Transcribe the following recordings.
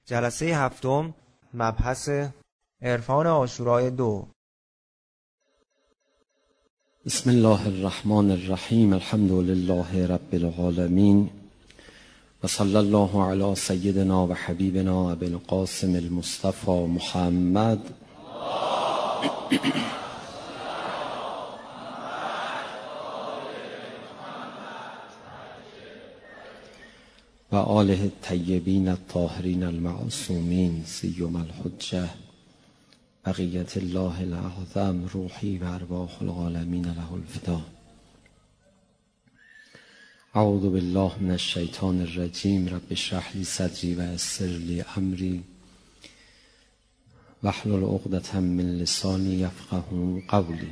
جلسه هفتم، مبحث عرفان عاشورای 2. بسم الله الرحمن الرحیم. الحمد لله رب العالمین و صلی الله علی سیدنا و حبیبنا ابی القاسم المصطفى محمد و آله الطیبین الطاهرین المعصومین سیما الحجة بقیت الله الاعظم روحی و ارواح العالمین له الفدا. اعوذ بالله من الشیطان الرجیم. رب اشرح لی صدری و یسر لی امری واحلل عقدة من لسانی یفقهوا قولی.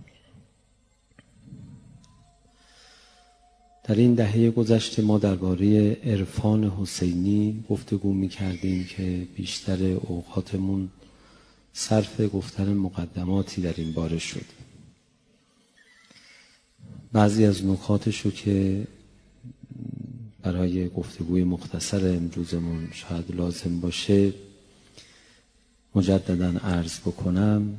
در این دهه گذشته ما درباره عرفان حسینی گفتگو می‌کردیم که بیشتر اوقاتمون صرف گفتن مقدماتی در این باره شد. بعضی از نکاتشو که برای گفتگوی مختصر امروزمون شاید لازم باشه مجدداً عرض بکنم.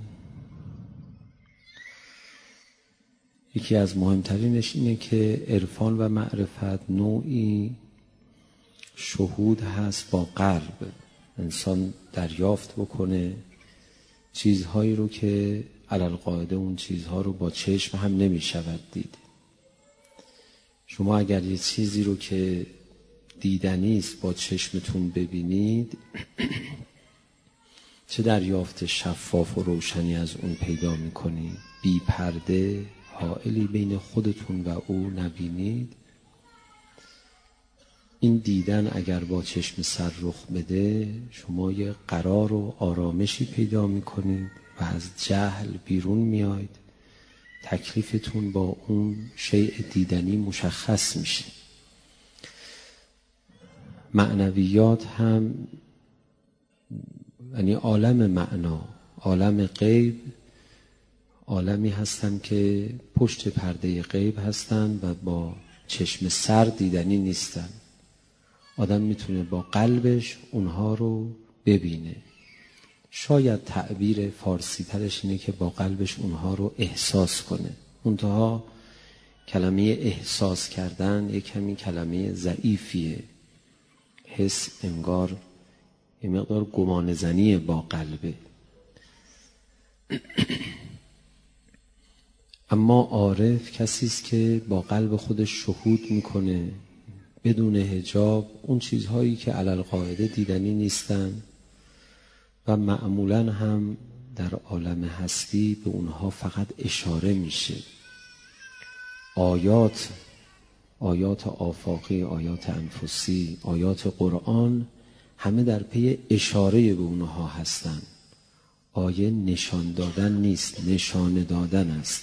یکی از مهمترینش اینه که عرفان و معرفت نوعی شهود هست با قلب. انسان دریافت بکنه چیزهایی رو که علالقاعده اون چیزها رو با چشم هم نمی شود دید. شما اگر یه چیزی رو که دیدنی است با چشمتون ببینید چه دریافت شفاف و روشنی از اون پیدا می کنید. بی پرده حائلی بین خودتون و او نبینید. این دیدن اگر با چشم سر رخ بده شما یه قرار و آرامشی پیدا میکنید و از جهل بیرون میاید. تکلیفتون با اون شیء دیدنی مشخص میشه. معنویات هم یعنی عالم معنا، عالم غیب، عالمی هستن که پشت پرده غیب هستن و با چشم سر دیدنی نیستن. آدم میتونه با قلبش اونها رو ببینه. شاید تعبیر فارسی ترش اینه که با قلبش اونها رو احساس کنه. منتها کلمه احساس کردن یک کمی کلمه ضعیفیه. حس انگار یه مقدار گمانه‌زنی با قلبه. اما عارف کسی است که با قلب خودش شهود میکنه بدون حجاب اون چیزهایی که علالقاعده دیدنی نیستن و معمولاً هم در عالم هستی به اونها فقط اشاره میشه. آیات آفاقی، آیات انفسی، آیات قرآن همه در پی اشاره به اونها هستن. آیه نشان دادن نیست، نشانه دادن است.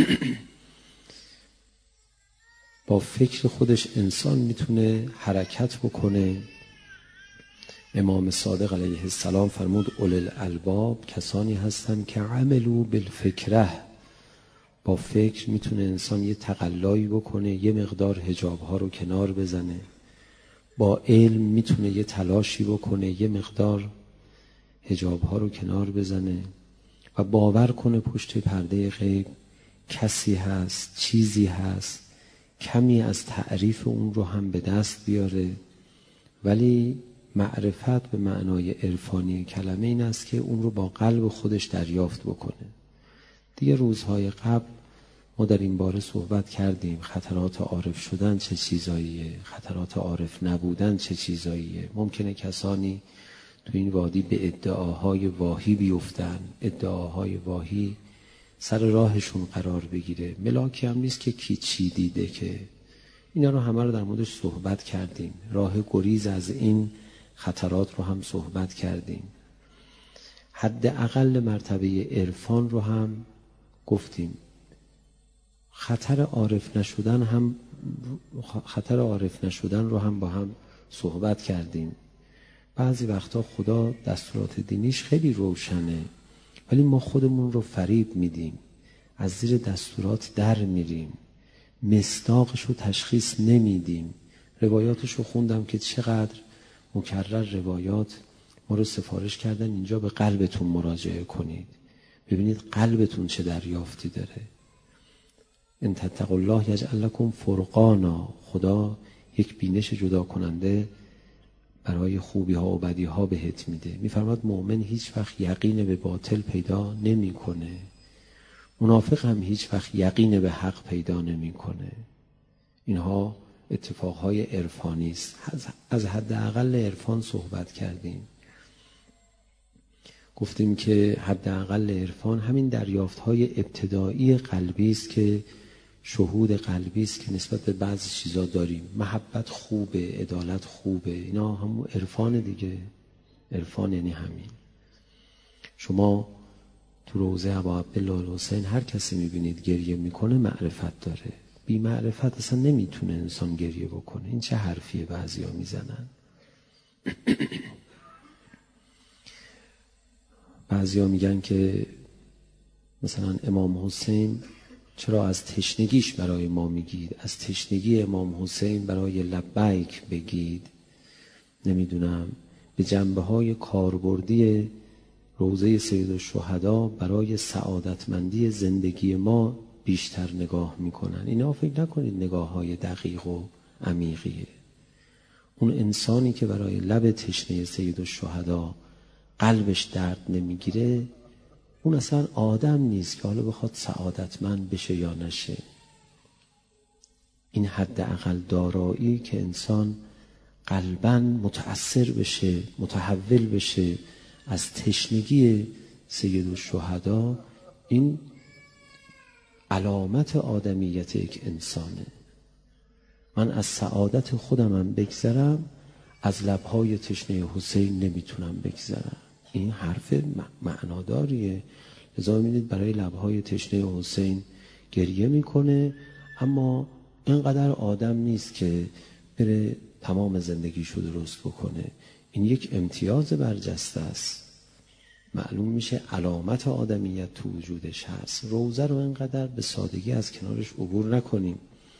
با فکر خودش انسان میتونه حرکت بکنه. امام صادق علیه السلام فرمود اولي الالباب کسانی هستن که عملوا بالفکره. با فکر میتونه انسان یه تقلایی بکنه، یه مقدار حجابها رو کنار بزنه. با علم میتونه یه تلاشی بکنه، یه مقدار حجابها رو کنار بزنه و باور کنه پشت پرده غیب کسی هست، چیزی هست، کمی از تعریف اون رو هم به دست بیاره. ولی معرفت به معنای عرفانی کلمه این است که اون رو با قلب خودش دریافت بکنه. دیگه روزهای قبل ما در این باره صحبت کردیم. خطرات عارف شدن چه چیزاییه، خطرات عارف نبودن چه چیزاییه. ممکنه کسانی تو این وادی به ادعاهای واهی بیفتن، ادعاهای واهی سر راهشون قرار بگیره. ملاکی هم نیست که کی چی دیده، که اینا رو همه رو در موردش صحبت کردیم. راه گریز از این خطرات رو هم صحبت کردیم. حد اقل مرتبه عرفان رو هم گفتیم. خطر عارف نشدن رو هم با هم صحبت کردیم. بعضی وقتا خدا دستورات دینیش خیلی روشنه ولی ما خودمون رو فریب میدیم، از زیر دستورات در میریم، مصداقش رو تشخیص نمیدیم. روایاتش رو خوندم که چقدر مکرر روایات ما رو سفارش کردن اینجا به قلبتون مراجعه کنید، ببینید قلبتون چه دریافتی داره. ان تتقوا الله یجعل لکم فرقانا، خدا یک بینش جدا کننده برای خوبی ها و بدی ها بهت میده. میفرماد مؤمن هیچ وقت یقین به باطل پیدا نمیکنه، منافق هم هیچ وقت یقین به حق پیدا نمیکنه. اینها اتفاقهای عرفانی است. از حداقل عرفان صحبت کردیم، گفتیم که حداقل عرفان همین دریافت‌های ابتدایی قلبی است که شهود قلبی است که نسبت به بعضی چیزا داریم. محبت خوبه، عدالت خوبه، اینا همون عرفان دیگه. عرفان یعنی همین. شما تو روضه ابا عبدالله الحسین هر کسی میبینید گریه میکنه معرفت داره. بی معرفت اصلا نمیتونه انسان گریه بکنه. این چه حرفیه بعضیا میزنن. بعضیا میگن که مثلا امام حسین چرا از تشنگیش برای ما میگید؟ از تشنگی امام حسین برای لبیک بگید. نمیدونم به جنبه های کاربردی روضه سیدالشهدا برای سعادتمندی زندگی ما بیشتر نگاه میکنن. اینا فکر نکنید نگاه های دقیق و عمیقیه. اون انسانی که برای لب تشنه سیدالشهدا قلبش درد نمیگیره، اون اصلا آدم نیست که حالا بخواد سعادتمند بشه یا نشه. این حداقل دارایی که انسان قلباً متأثر بشه، متحول بشه از تشنگی سیدالشهدا، این علامت آدمیت یک انسانه. من از سعادت خودمم بگذرم، از لبهای تشنه حسین نمیتونم بگذرم. این حرف معناداریه. لذا می‌بینید برای لبهای تشنه حسین گریه میکنه، اما اینقدر آدم نیست که بره تمام زندگیشو درست بکنه. این یک امتیاز برجسته است. معلوم میشه علامت آدمیت تو وجودش هست. روضه رو اینقدر به سادگی از کنارش عبور نکنیم.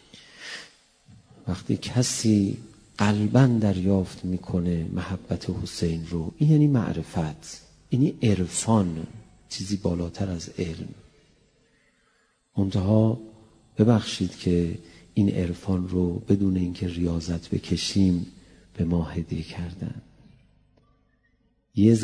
وقتی کسی قلباً دریافت میکنه محبت حسین رو، این یعنی معرفت، یعنی عرفان، چیزی بالاتر از علم. منتها ببخشید که این عرفان رو بدون اینکه ریاضت بکشیم به ما هدیه کردن. یه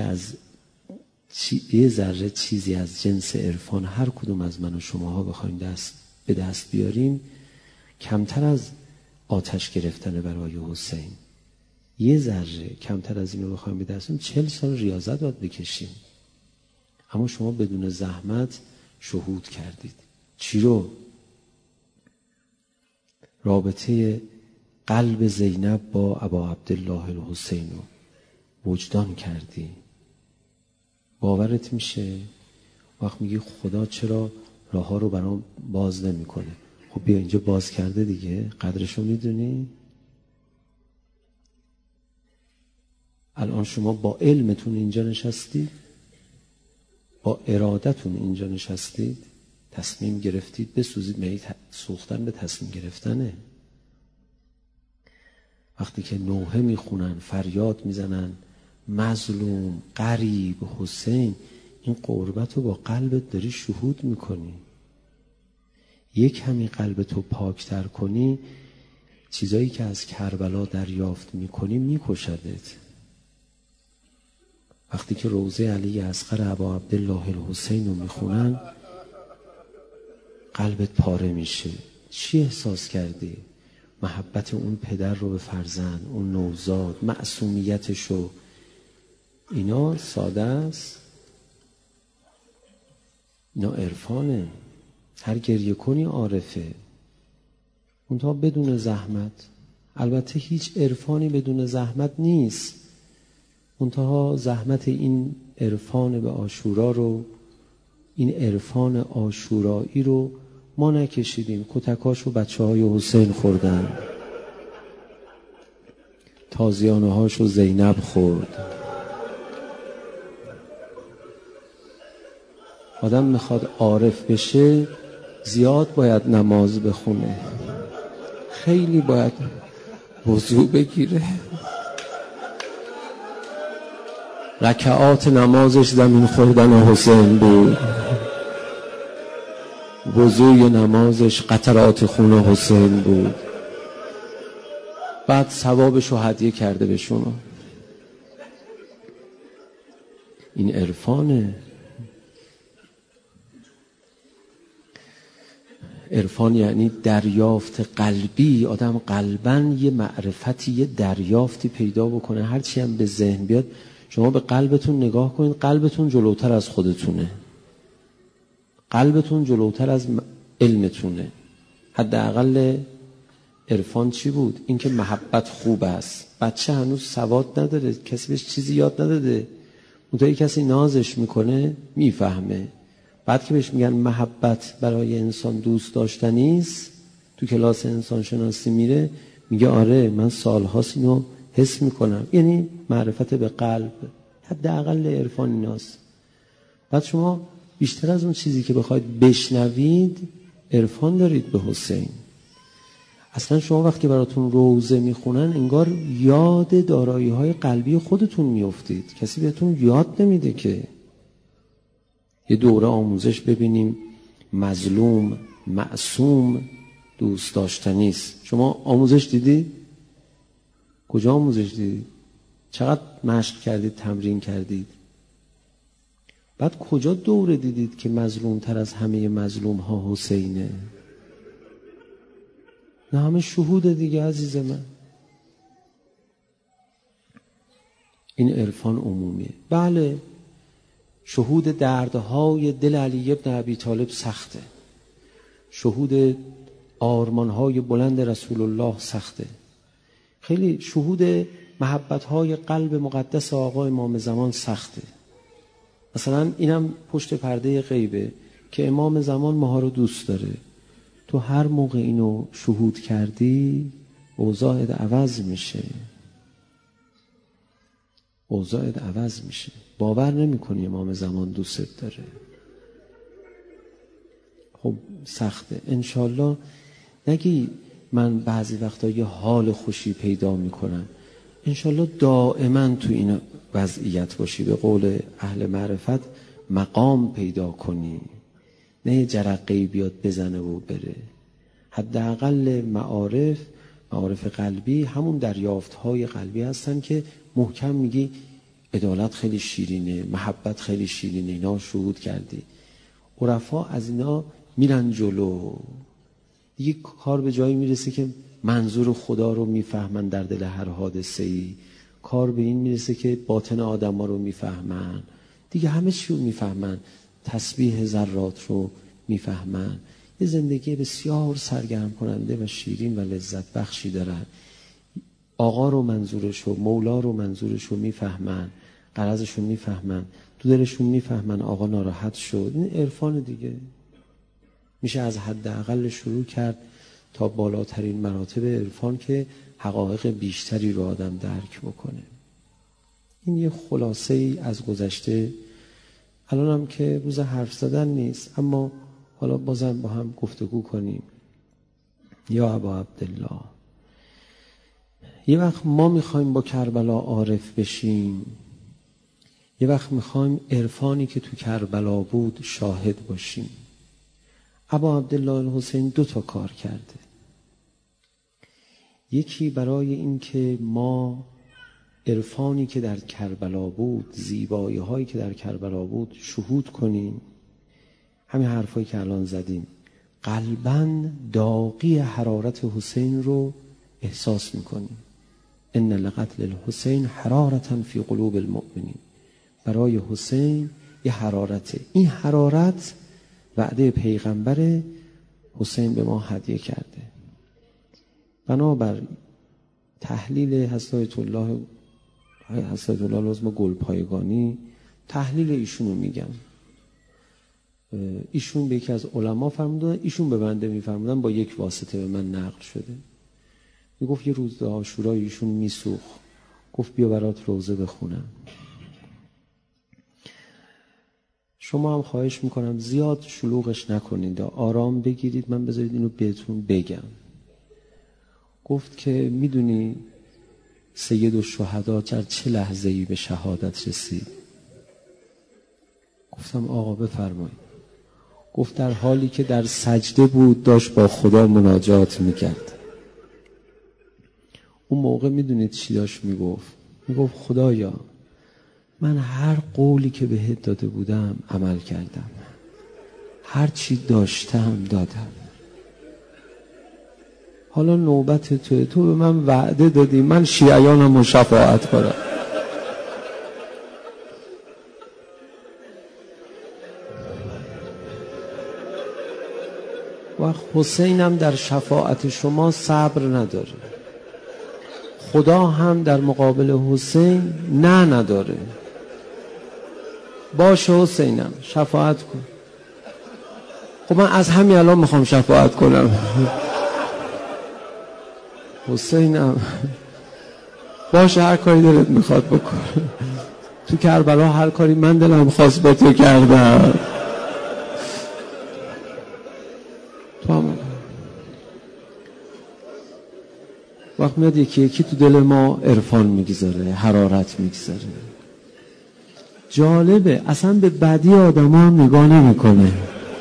ذره چیزی از جنس عرفان هر کدوم از من و شماها بخوایم به دست بیاریم، کمتر از آتش گرفتن برای حسین. یه ذره کمتر از اینو بخوایم به دست بیاریم 40 سال ریاضت باید بکشیم. اما شما بدون زحمت شهود کردید. چی رو؟ رابطه قلب زینب با ابا عبدالله الحسین رو وجدان کردی. باورت میشه؟ وقت میگی خدا چرا راه ها رو برام باز نمی کنه؟ خب بیا اینجا باز کرده دیگه، قدرشو میدونی؟ الان شما با علمتون اینجا نشستید، با ارادتون اینجا نشستید، تصمیم گرفتید بسوزید. میگید سوختن به تصمیم گرفتنه. وقتی که نوحه میخونن، فریاد میزنن مظلوم، غریب، حسین، این قربت رو با قلبت داری شهود میکنی. یک کمی قلبتو پاکتر کنی، چیزایی که از کربلا دریافت میکنی میکشدت. وقتی که روضه علی اصغر ابا عبدالله الحسین رو میخونن، قلبت پاره میشه. چی احساس کردی؟ محبت اون پدر رو به فرزند، اون نوزاد، معصومیتشو. اینا ساده است، اینا عرفانه. هر گریه کنی عارفه، اونتا بدون زحمت. البته هیچ عرفانی بدون زحمت نیست، اونتا زحمت این عرفان به عاشورا رو، این عرفان عاشورایی رو ما نکشیدیم. کتکاشو بچه های حسین خوردن، تازیانه هاشو زینب خورد. آدم میخواد عارف بشه زیاد باید نماز بخونه، خیلی باید وضو بگیره، رکعات نمازش زمین خوردن حسین بود، وضوی نمازش قطرات خون حسین بود. بعد ثوابشو هدیه کرده به شما. این عرفانه. عرفان یعنی دریافت قلبی. آدم قلباً یه معرفتی، یه دریافتی پیدا بکنه. هرچی هم به ذهن بیاد، شما به قلبتون نگاه کنید، قلبتون جلوتر از خودتونه، قلبتون جلوتر از علمتونه. حداقل عرفان چی بود؟ این که محبت خوب است. بچه هنوز سواد نداره، کسی بهش چیزی یاد نداده، اونطوری کسی نازش میکنه میفهمه. بعد که بهش میگن محبت برای انسان دوست داشتنی است، تو کلاس انسان شناسی میره میگه آره من سالهاست اینو حس میکنم. یعنی معرفت به قلب. حداقل عرفان ایناست. بعد شما بیشتر از اون چیزی که بخواید بشنوید عرفان دارید به حسین. اصلا شما وقتی براتون روزه میخونن انگار یاد دارایی های قلبی خودتون میافتید، کسی بهتون یاد نمیده که. یه دوره آموزش ببینیم مظلوم معصوم دوست داشتنی است. شما آموزش دیدید؟ کجا آموزش دیدید؟ چقدر مشق کردید، تمرین کردید؟ بعد کجا دوره دیدید که مظلوم تر از همه مظلوم ها حسینه؟ نه همه شهود دیگه عزیز من. این عرفان عمومیه. بله شهود دردهای دل علی ابن ابی طالب سخته، شهود آرمانهای بلند رسول الله سخته، خیلی شهود محبتهای قلب مقدس آقا امام زمان سخته. مثلا اینم پشت پرده غیبه که امام زمان ماها رو دوست داره. تو هر موقع اینو شهود کردی اوضاعت عوض میشه، اوضاعت عوض میشه. باور نمی‌کنی امام زمان دوست داره. خب سخته. انشالله نگی من بعضی وقتا یه حال خوشی پیدا میکنم، انشالله دائما تو این وضعیت باشی، به قول اهل معرفت مقام پیدا کنی، نه یه جرقه‌ای بیاد بزنه و بره. حداقل معارف قلبی همون دریافت‌های قلبی هستن که محکم میگی عدالت خیلی شیرینه، محبت خیلی شیرینه، اینا شهود کردی. عرفا از اینا میرن جلو، دیگه کار به جایی میرسه که منظور خدا رو میفهمن در دل هر حادثه‌ای، کار به این میرسه که باطن آدم‌ها رو میفهمن، دیگه همه چی رو میفهمن، تسبیح ذرات رو میفهمن. یه زندگی بسیار سرگرم کننده و شیرین و لذت بخشی دارن. آقا رو منظورشو، مولا رو منظورشو میفهمن، غرضشو میفهمن، تو دلشون میفهمن آقا ناراحت شد. این عرفان دیگه. میشه از حداقل شروع کرد تا بالاترین مراتب عرفان که حقایق بیشتری رو آدم درک بکنه. این یه خلاصه ای از گذشته. الان هم که روز حرف زدن نیست، اما حالا بازم با هم گفتگو کنیم. یا ابا عبدالله، یه وقت ما میخوایم با کربلا عارف بشیم، یه وقت میخوایم عرفانی که تو کربلا بود شاهد باشیم. ابا عبدالله الحسین 2 تا کار کرده. یکی برای این که ما عرفانی که در کربلا بود، زیبایی هایی که در کربلا بود شهود کنیم. همین حرفایی که الان زدیم قلباً داغی حرارت حسین رو احساس میکنیم. ان لقتل الحسین حرارة فی قلوب المؤمنین. برای حسین یه حرارته. این حرارت وعده پیغمبر حسین به ما هدیه کرده. بنابر تحلیل حضرت الله العظم گلپایگانی، تحلیل ایشونو میگم. ایشون به یکی از علما فرمودن، ایشون به بنده میفرمودن، با یک واسطه به من نقل شده. میگفت یه روز عاشورا ایشون میسوخت، گفت بیا برات روزه بخونم. شما هم خواهش میکنم زیاد شلوغش نکنید، آرام بگیرید، من بذارید اینو بهتون بگم. گفت که میدونی سید الشهدا در چه لحظه‌ای به شهادت رسید؟ گفتم آقا بفرمایید. گفت در حالی که در سجده بود داشت با خدا مناجات میکرد. اون موقع میدونید چی داشت میگفت؟ میگفت خدایا من هر قولی که بهت داده بودم عمل کردم، هر چی داشتم دادم، حالا نوبت توه، تو به من وعده دادی من شیعیانم رو شفاعت کنم. و حسینم در شفاعت شما صبر نداره، خدا هم در مقابل حسین نه نداره. باشه حسینم شفاعت کن. خب من از همین الان میخوام شفاعت کنم. حسینم باشه هر کاری دلت میخواد بکن. تو کربلا هر کاری من دلم خواست با تو کردم. تو هم وقت میاد یکی یکی تو دل ما عرفان میگذاره، حرارت میگذاره. جالبه اصلا به بدی آدم ها نگاه نمیکنه.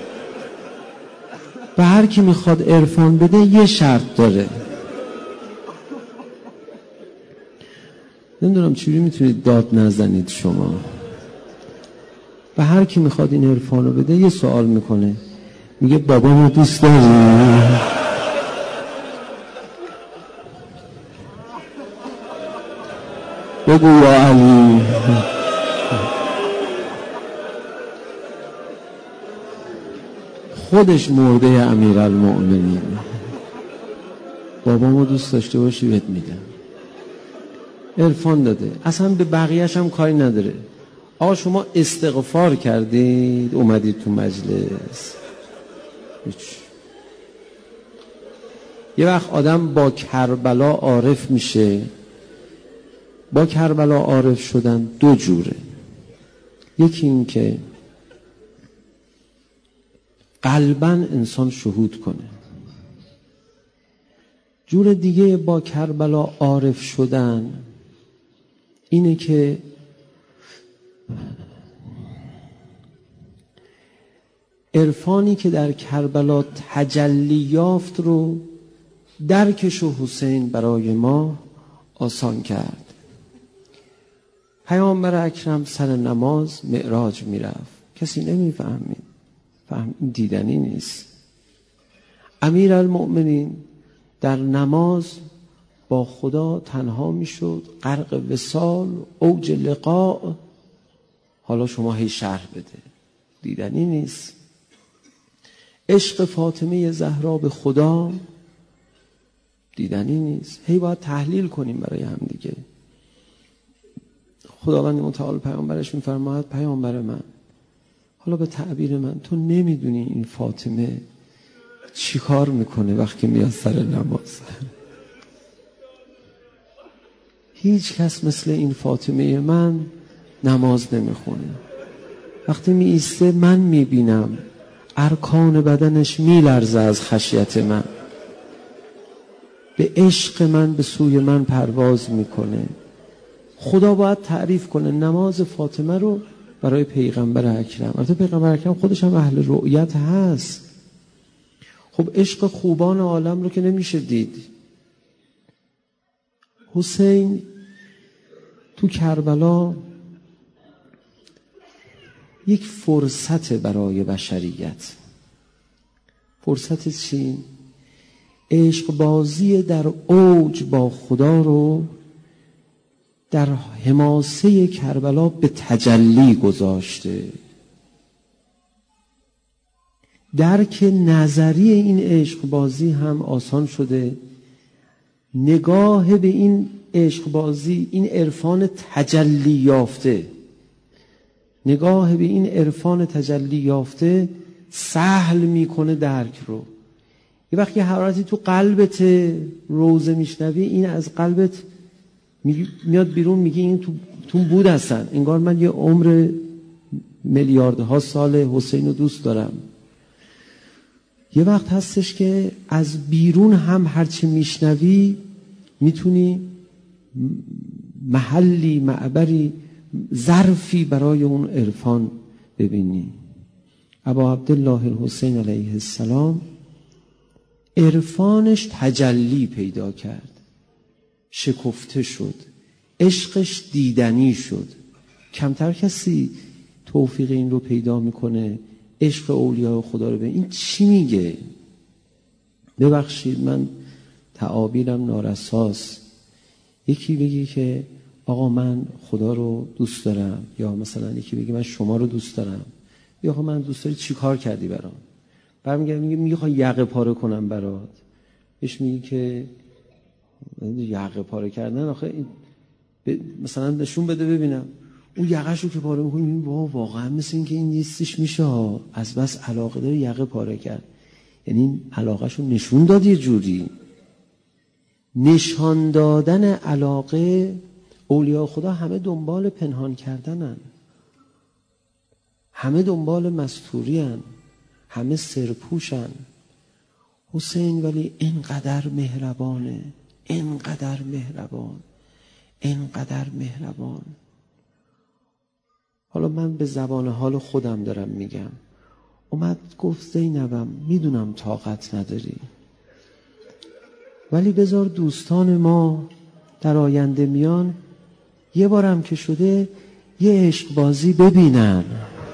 به هر کی میخواد عرفان بده یه شرط داره. نمیدونم چجوری میتونید داد نزنید شما. به هر کی میخواد این عرفانو بده یه سوال میکنه، میگه بابامو دوست داری؟ بگو یا علی. خودش مرده امیرالمؤمنین. بابامو دوست داشته باشی بهت میدم. عرفان داده، اصلا به بقیه‌اش هم کاری نداره. آقا شما استغفار کردید اومدید تو مجلس، یه وقت آدم با کربلا عارف میشه. با کربلا عارف شدن دو جوره. یکی این که قلباً انسان شهود کنه. جور دیگه با کربلا عارف شدن اینه که عرفانی که در کربلا تجلی یافت رو درکش و حسین برای ما آسان کرد. پیامبر اکرم سر نماز معراج میرفت، کسی نمیفهمید، فهم دیدنی نیست. امیرالمؤمنین در نماز با خدا تنها میشد، غرق وصال، اوج لقاء. حالا شما هی شرح بده، دیدنی نیست. عشق فاطمه زهرا به خدا دیدنی نیست، هی باید تحلیل کنیم برای هم دیگه. خداوند متعال پیامبرش میفرماید پیامبر من، حالا به تعبیر من، تو نمیدونی این فاطمه چی کار میکنه وقتی میاد سر نماز. هیچ کس مثل این فاطمه من نماز نمیخونه. وقتی می ایسته من میبینم ارکان بدنش میلرزه از خشیت من، به عشق من به سوی من پرواز میکنه. خدا باید تعریف کنه نماز فاطمه رو برای پیغمبر اکرم. البته پیغمبر اکرم خودش هم اهل رؤیت هست. خب عشق خوبان عالم رو که نمیشه دید. حسین تو کربلا یک فرصت برای بشریت. فرصت چی؟ عشق بازی در اوج با خدا رو در حماسه کربلا به تجلی گذاشته. درک نظری این عشق بازی هم آسان شده. نگاه به این عشق بازی، این عرفان تجلی یافته، نگاه به این عرفان تجلی یافته سهل میکنه درک رو. یه وقتی حرارتی تو قلبت روزه میشنوی، این از قلبت میاد بیرون، میگی این تو بود هستن. انگار من یه عمر میلیاردها سال حسین رو دوست دارم. یه وقت هستش که از بیرون هم هرچی میشنوی میتونی محلی، معبری، ظرفی برای اون عرفان ببینی. ابا عبدالله الحسین علیه السلام عرفانش تجلی پیدا کرد، شکفته شد، عشقش دیدنی شد. کمتر کسی توفیق این رو پیدا میکنه، عشق اولیاء خدا رو. به این چی میگه؟ ببخشید من تعابیرم نارساست. یکی بگی که آقا من خدا رو دوست دارم، یا مثلا یکی بگی من شما رو دوست دارم، یا آقا من دوست داری چی کار کردی برام؟ برمیگرده میگه خواهی یقه پاره کنم برات. بهش میگی که یقه پاره کردن آخه مثلا نشون بده ببینم. اون یقه‌شو که پاره می‌کنی میگی واقعا مثل این که این نیستش میشه از بس علاقه داره یقه پاره کرد. یعنی این علاقه‌شو نشون داد یه جوری. نشان دادن علاقه، اولیاء خدا همه دنبال پنهان کردنن، همه دنبال مستوری‌ان، همه سرپوشن. حسین ولی اینقدر مهربانه، اینقدر مهربان، اینقدر مهربان. حالا من به زبان حال خودم دارم میگم. اومد گفت زینبم میدونم طاقت نداری، ولی بذار دوستان ما در آینده میان یه بارم که شده یه عشق بازی ببینن.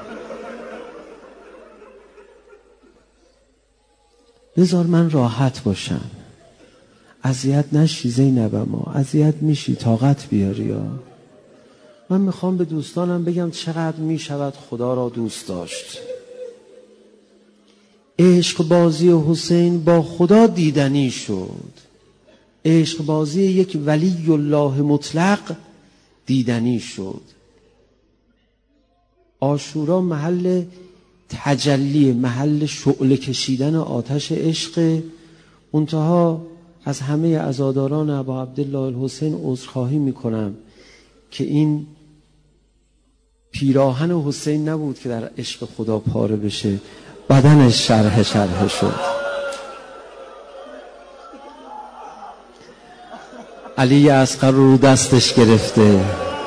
بذار من راحت باشم، اذیت نشی زینبم، اذیت میشی طاقت بیاری یا. من میخوام به دوستانم بگم چقدر میشود خدا را دوست داشت. عشق بازی حسین با خدا دیدنی شد، عشق بازی یک ولی الله مطلق دیدنی شد. عاشورا محل تجلی، محل شعله کشیدن آتش عشق. منتها از همه عزاداران ابا عبدالله الحسین عذرخواهی میکنم که این پیراهن حسین نبود که در عشق خدا پاره بشه، بدنش شرح شد. علی اصغر رو دستش گرفته،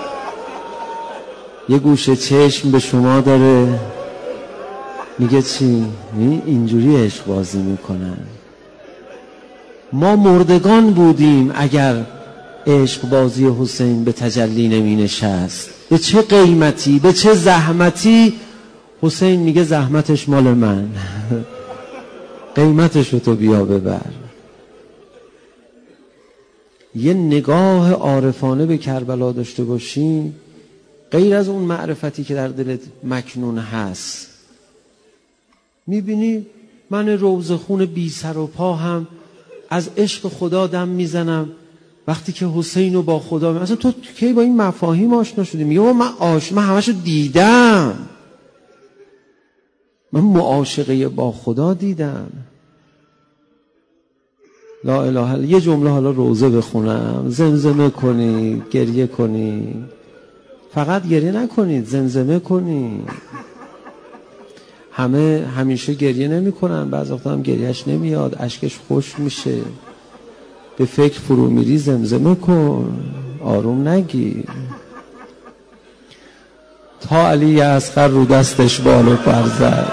یه گوشه چشم به شما داره، میگه چی؟ اینجوری عشق بازی میکنن. ما مردگان بودیم اگر عشق بازی حسین به تجلی نمی نشست. به چه قیمتی، به چه زحمتی. حسین میگه زحمتش مال من، قیمتشو تو بیا ببر. یه نگاه عارفانه به کربلا داشته باشی، غیر از اون معرفتی که در دلت مکنون هست. میبینی من روضه‌خون بی سر و پا هم از عشق خدا دم میزنم وقتی که حسین رو با خدا اصلا تو کی با این مفاهیم آشنا شدی؟ میگه من همشو دیدم، من معاشقه با خدا دیدم. لا اله الا. یه جمله حالا روزه بخونم، زمزمه کنید، گریه کنید. فقط گریه نکنید، زمزمه کنید. همه همیشه گریه نمی کنن، بعض وقتا هم گریهش نمیاد، اشکش خوش میشه، به فکر فرو میری، زمزمه کن، آروم نگیر. تا علی اصغر رو دستش بالو پر زد،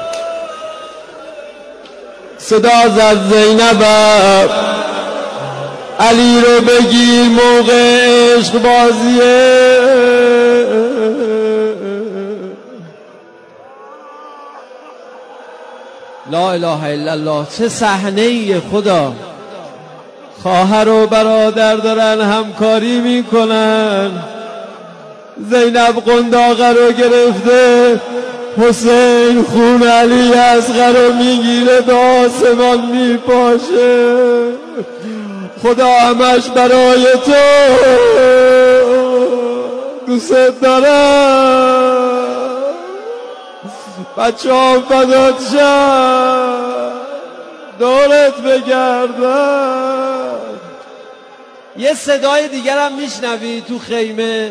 صدا زد زینبم علی رو بگیر موقع عشق بازیه. لا اله الا الله. چه صحنه‌ای خدا. خواهر و برادر دارن همکاری میکنن. زینب قنداقه رو گرفته، حسین خون علی اصغر رو میگیره، به آسمان میپاشه. خدا همش برای تو، دوست دارم، بچه ها فدات شد، دورت بگردن. یه صدای دیگر هم میشنوی تو خیمه؟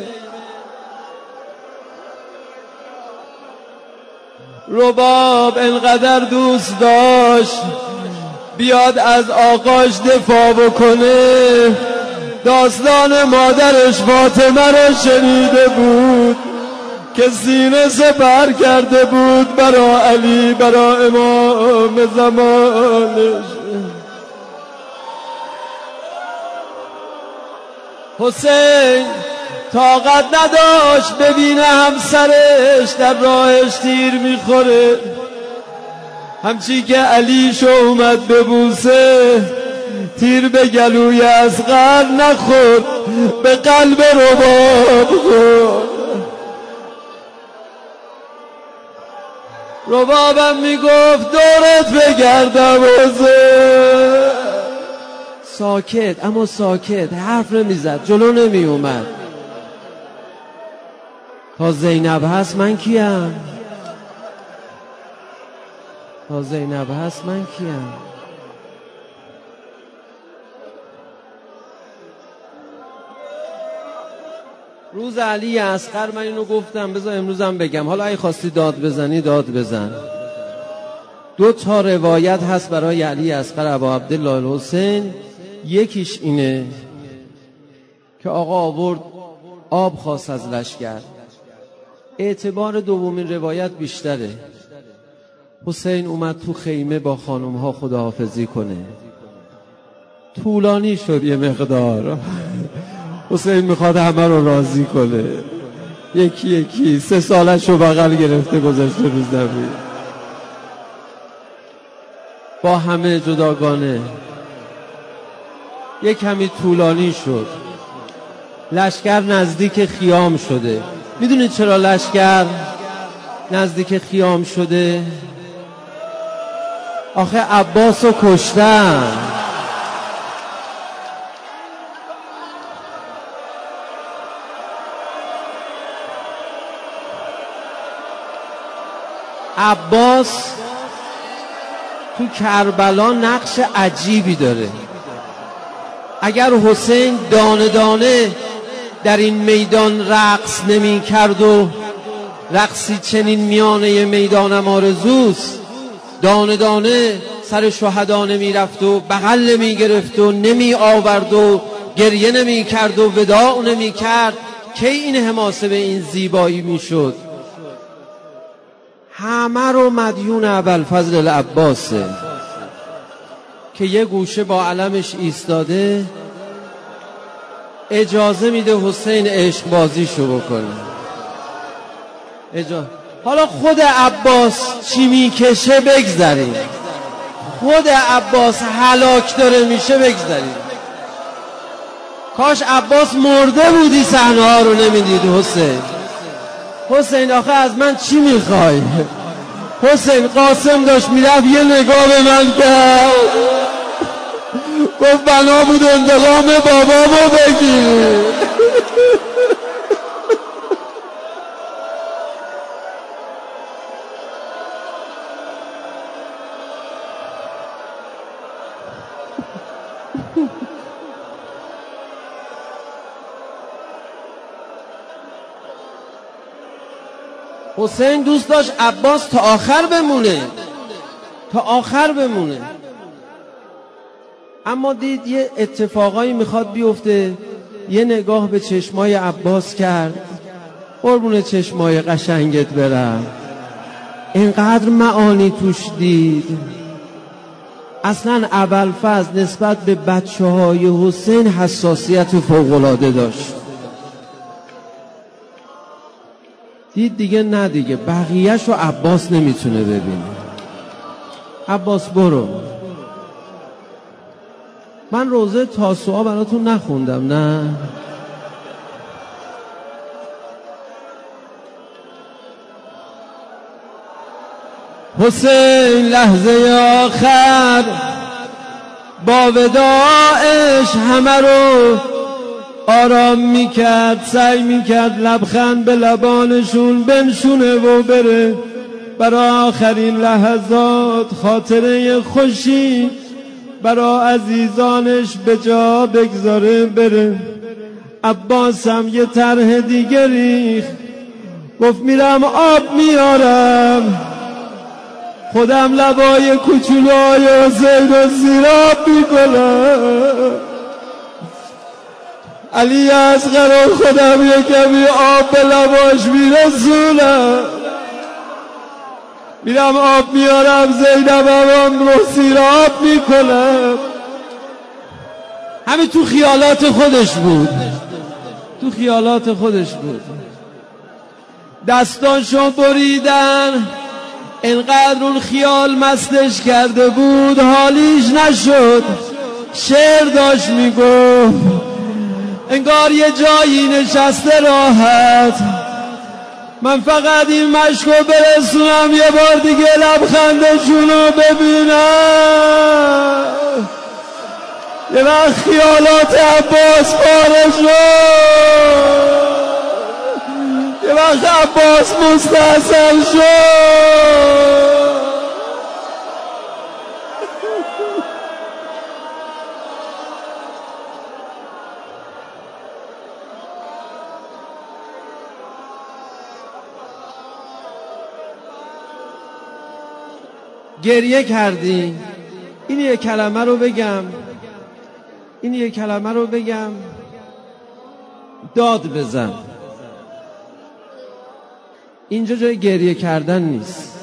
رباب انقدر دوست داشت بیاد از آقاش دفاع بکنه، داستان مادرش فاطمه را شنیده بود که سینه سپر کرده بود برای علی، برای امام زمانش. حسین طاقت نداشت ببینه همسرش در راهش تیر میخوره. همچی که علیشو اومد ببوسه، تیر به گلوی اصغر نخورد، به قلب رباب خورد. ربابم میگفت دورت بگردم حسین. ساکت، اما ساکت، حرف نمیزد، جلو نمی اومد. تا زینب هست من کیم؟ تا زینب هست من کیم؟ روز علی اصغر من اینو گفتم، بذار امروزم بگم، حالا اگه خواستی داد بزنی داد بزن. 2 تا روایت هست برای علی اصغر ابا عبدالله الحسین. یکیش اینه که آقا آورد آب خواست از لشکر. اعتبار دومین روایت بیشتره. حسین اومد تو خیمه با خانم‌ها خداحافظی کنه. طولانی شد یه مقدار. حسین میخواد همه رو راضی کنه، یکی یکی 3 سالش رو بغل گرفته گذاشته رو زمین، با همه جداگانه. یک کمی طولانی شد. لشکر نزدیک خیام شده. میدونید چرا لشکر نزدیک خیام شده؟ آخه عباس رو کشتن. عباس تو کربلا نقش عجیبی داره. اگر حسین دانه دانه در این میدان رقص نمی کرد و رقصی چنین میانه میدانم آرزوست، دانه دانه سر شهدا نمی رفت و بغل نمی گرفت و نمی آورد و گریه نمی کرد و وداع نمی کرد، کی این حماسه به این زیبایی می شد؟ همه رو مدیون ابوالفضل العباسه که یه گوشه با علمش ایستاده، اجازه میده حسین عشق بازیشو بکنه. حالا خود عباس چی میکشه بگذاریم، خود عباس هلاک داره میشه بگذاریم. کاش عباس مرده بودی صحنه ها رو نمیدید. حسین آخه از من چی میخوای؟ حسین قاسم داشت میرفت یه نگاه به من کرد، گفت بنا بود انتقام بابامو بگیر. حسین دوست داشت عباس تا آخر بمونه، اما دید یه اتفاقایی میخواد بیفته. یه نگاه به چشمای عباس کرد، قربون چشمای قشنگت برم، اینقدر معانی توش دید. اصلا ابوالفضل نسبت به بچه‌های حسین حساسیت فوق‌العاده داشت. دید دیگه نه دیگه بقیه‌شو عباس نمیتونه ببینه. عباس برو. من روزه تاسوعا براتون نخوندم نه؟ حسین لحظه آخر با وداعش همه رو آرام میکرد، سعی میکرد لبخند به لبانشون بنشونه و بره، برای آخرین لحظات خاطره خوشی برای عزیزانش به جا بگذاره بره. عباس هم یه طرح دیگه ریخت، گفت میرم آب میارم، خودم لبای کوچولوهای حسین رو سیراب میکنم. علی اصغر خودم یه کمی آب به لباش میرسونم، میرم آب میارم، زینبم رو سیراب میکنم. همین تو خیالات خودش بود، تو خیالات خودش بود. دستانشو بریدن، انقدر اون خیال مستش کرده بود حالیش نشد. شعر داشت میگفت انگار یه جایی نشسته راحت، من فقط این مشکو برسونم یه بار دیگه لبخندشونو ببینم. یه وقت خیالات عباس پاره شد، یه وقت عباس مستحصل شد. گریه کردی. این یه کلمه رو بگم، این یه کلمه رو بگم، داد بزن. اینجا جای گریه کردن نیست.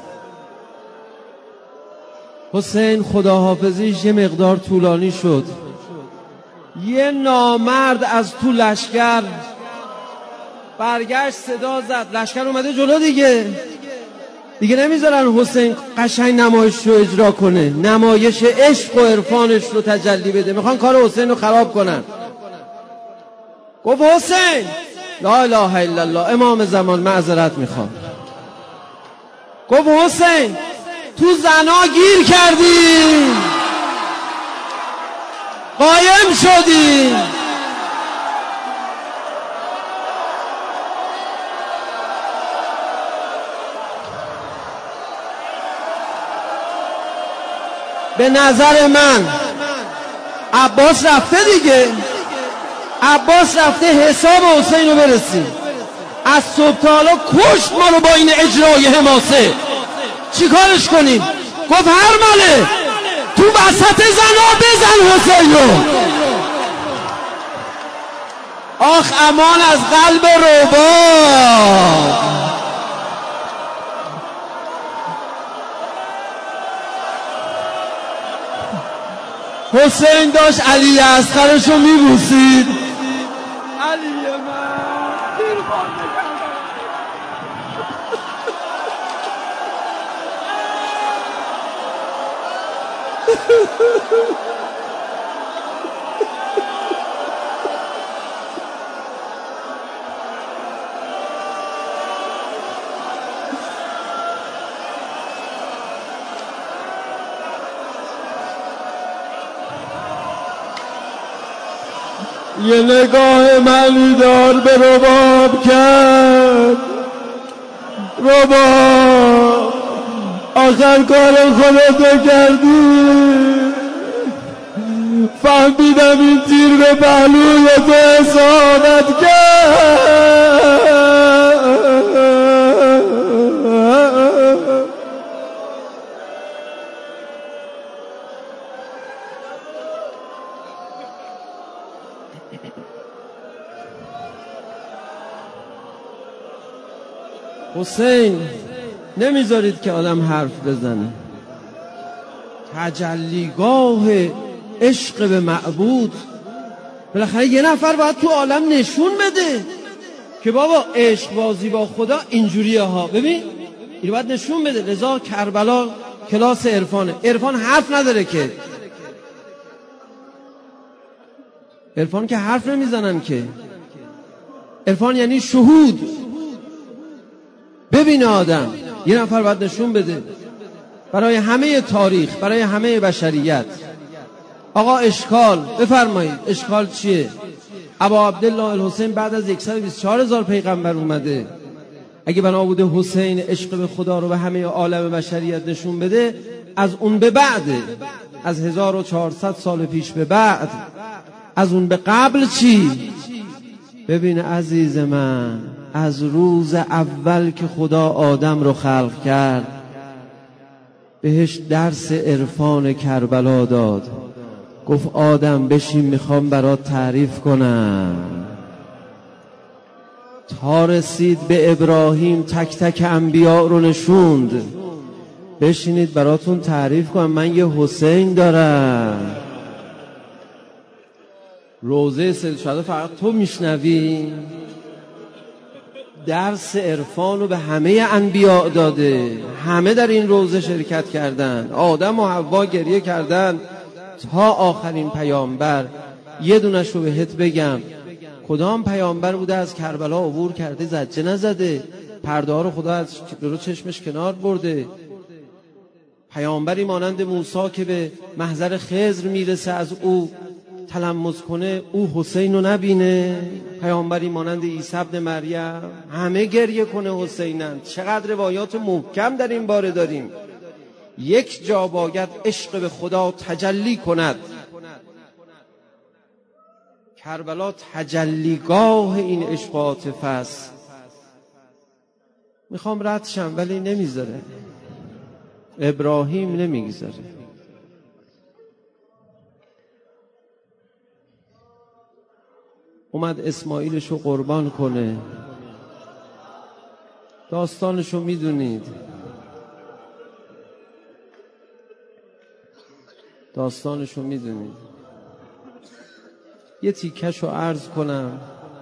حسین خداحافظیش یه مقدار طولانی شد. یه نامرد از تو لشکر برگشت صدا زد، لشکر اومده جلو دیگه نمیذارن حسین قشنگ نمایش رو اجرا کنه، نمایش عشق و عرفانش رو تجلی بده، میخوان کار حسین رو خراب کنن. گفت حسین، لا اله الا الله، امام زمان معذرت میخوام. گفت حسین تو زنا گیر کردی، قایم شدی، به نظر من عباس رفته دیگه، عباس رفته حساب حسین رو برسیم. از صبح تا حالا کشت ما رو با این اجرای حماسه، چی کارش کنیم؟ گفت هر ماله تو وسط زنا بزن حسین رو. آخ امان از قلب رباب. حسین داشت علی اصغرش رو میبوسید. علی من قربان یه نگاه معنی دار به رباب کرد. رباب آخر کار خودتو کردی، فهمیدم این تیر به پهلوی تو اصابت کرد. حسین نمیذارید که آدم حرف بزنه. تجلیگاه عشق به معبود، بالاخره یه نفر باید تو عالم نشون بده که بابا عشق بازی با خدا اینجوریه ها. ببین این باید نشون بده. لذا کربلا کلاس عرفانه. عرفان حرف نداره که، عرفان که حرف نمیزنن که. عرفان یعنی شهود. ببین آدم، یه نفر باید نشون بده برای همه تاریخ، برای همه بشریت. آقا اشکال بفرمایید، اشکال چیه؟ ابا عبدالله الحسین بعد از 124,000 پیغمبر اومده. اگه بنا بوده حسین عشق به خدا رو به همه عالم بشریت نشون بده، از اون به بعده، از 1400 سال پیش به بعد. از اون به قبل چی؟ ببین عزیز من، از روز اول که خدا آدم رو خلق کرد بهش درس عرفان کربلا داد. گفت آدم بشین میخوام برات تعریف کنم. تا رسید به ابراهیم تک تک انبیا رو نشوند. بشینید براتون تعریف کنم، من یه حسین دارم. روزه سید شهدا فقط تو میشنوی؟ درس عرفان رو به همه انبیا داده، همه در این روزه شرکت کردن، آدم و حوا گریه کردن تا آخرین پیامبر. یه دونش رو بهت بگم، کدام پیامبر بوده از کربلا عبور کرده زجه نزده، پرده ها رو خدا از رو چشمش کنار برده؟ پیامبری مانند موسی که به محضر خضر میرسه از او تلمس کنه، او حسین رو نبینه؟ پیامبری مانند عیسی ابن مریم همه گریه کنه حسینن. چقدر روایات محکم در این باره داریم. یک جا باید عشق به خدا تجلی کند. کربلا تجلیگاه این عشق و عاطفه است. میخوام رد شم ولی نمیذاره، ابراهیم نمیگذاره. اومد اسماعیلشو قربان کنه. داستانشو میدونید، داستانشو میدونید. یه تیکشو عرض کنم.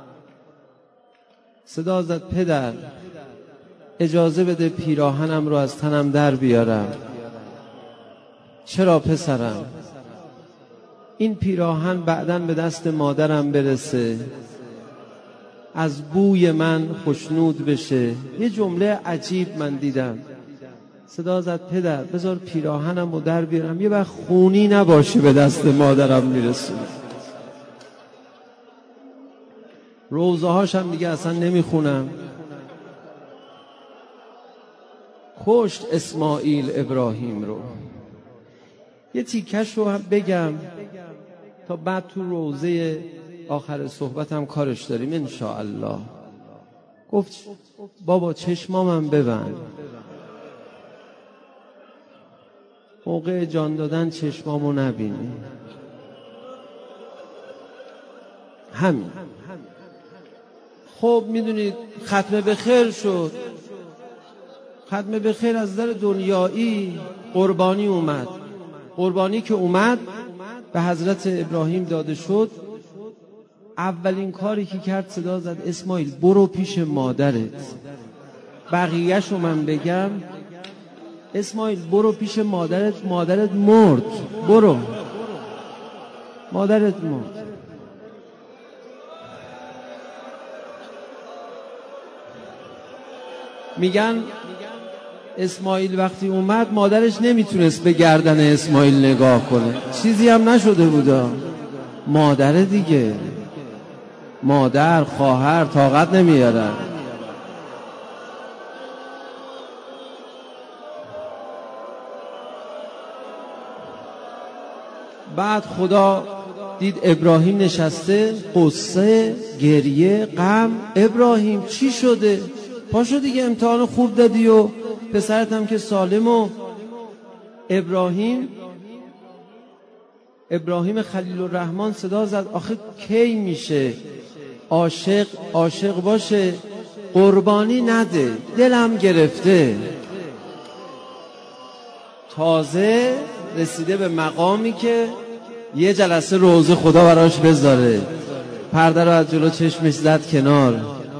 صدا زد پدر اجازه بده پیراهنم رو از تنم در بیارم. چرا پسرم؟ این پیراهن بعداً به دست مادرم برسه، از بوی من خوشنود بشه. یه جمله عجیب من دیدم. صدا زد پدر بذار پیراهنم رو در بیارم، یه وقت خونی نباشه به دست مادرم میرسه. روزه هاشم دیگه اصلا نمیخونم. کشت اسماعیل ابراهیم رو. یه تیکش رو هم بگم تا بعد تو روزه آخر صحبتم کارش داریم انشاءالله. گفت بابا چشمامم ببند. موقع جان دادن چشمامو نبینی. همین. خب میدونید ختم به خیر شد. ختم به خیر از در دنیایی قربانی اومد. قربانی که اومد به حضرت ابراهیم داده شد. اولین کاری که کرد صدا زد اسماعیل برو پیش مادرت. بقیه‌شو من بگم. اسماعیل برو پیش مادرت، مادرت مرد. برو، مادرت مرد. میگن اسماعیل وقتی اومد مادرش نمیتونست به گردن اسماعیل نگاه کنه، چیزی هم نشده بودا. مادر دیگه، مادر خواهر طاقت نمیارن. بعد خدا دید ابراهیم نشسته، قصه، گریه، غم. ابراهیم چی شده؟ پاشو دیگه امتحان خوب دادی و پسرت هم که سالم. و ابراهیم خلیل الرحمن صدا زد آخه کی میشه عاشق باشه قربانی نده، دلم گرفته. تازه رسیده به مقامی که یه جلسه روزه خدا براش بذاره. پرده رو از جلو چشمش زد کنار.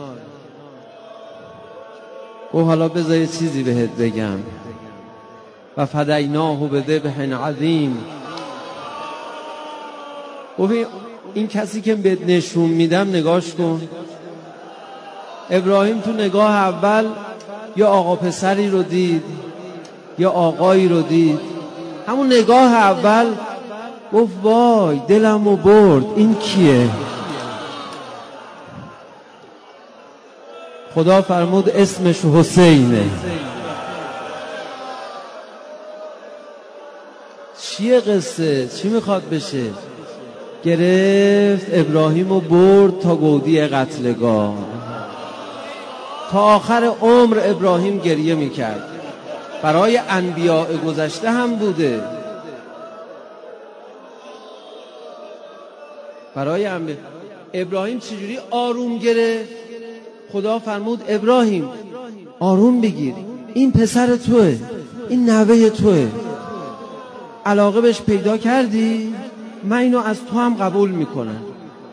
او حالا بذار یه چیزی بهت بگم. و فدیناه بذبح عظیم. این کسی که بهت نشون میدم نگاش کن. ابراهیم تو نگاه اول یا آقا پسری رو دید یا آقایی رو دید. همون نگاه اول گفت وای دلمو برد، این کیه؟ خدا فرمود اسمش حسینه. چیه قصه؟ چی میخواد بشه؟ گرفت ابراهیم و برد تا گودی قتلگاه. تا آخر عمر ابراهیم گریه میکرد. برای انبیاء گذشته هم بوده. برای ابراهیم چجوری آروم گرفت؟ خدا فرمود ابراهیم آروم بگیر، این پسر توه، این نوه توه، علاقه بهش پیدا کردی؟ من اینو از تو هم قبول میکنم.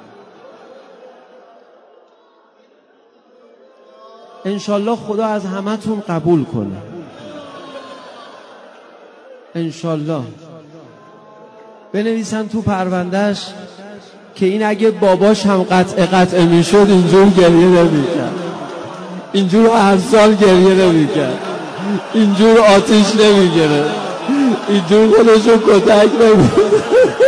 انشالله خدا از همتون قبول کنه، انشالله. بنویسن تو پروندهش که این اگه باباش هم قطع میشد اینجور گریه نمیکرد، اینجور هر سال گریه نمیکرد، اینجور آتیش نمیگرفت، اینجور خودشو کتک نمیگرفت.